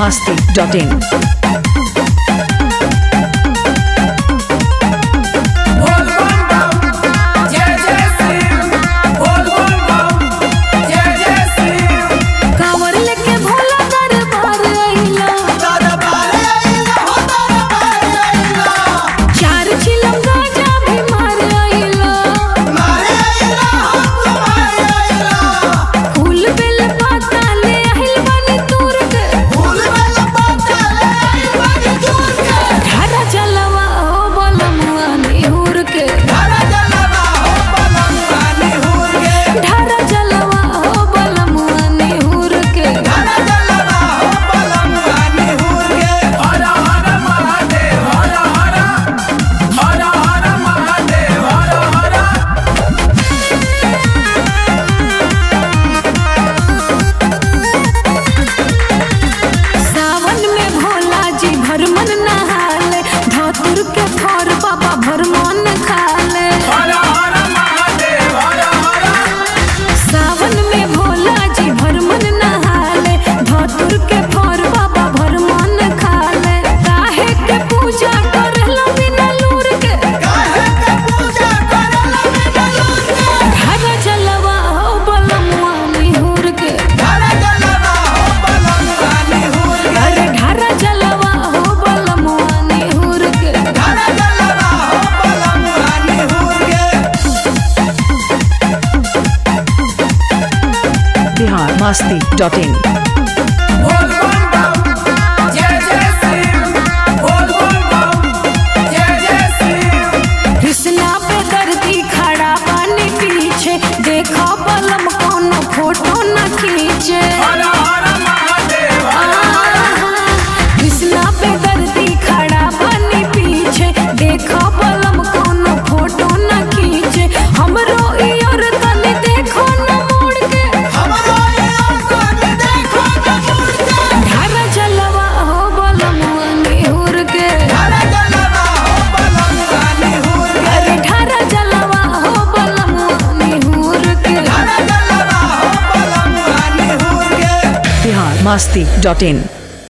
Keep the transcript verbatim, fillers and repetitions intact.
masti dot in. masti dot in. Krishna पे दर्दी खड़ा पानी पीछे देखो बलम कौन फोटो न खींचे। कृष्णा पे दर्दी खड़ा पानी पीछे देखो बलम कौन फोटो न खींचे। हमरो और तने देखो न मोड़ के धारा जलवा हो बलम निहुर के अरे धारा जलवा हो बलम निहुर के Bihar masti dot in.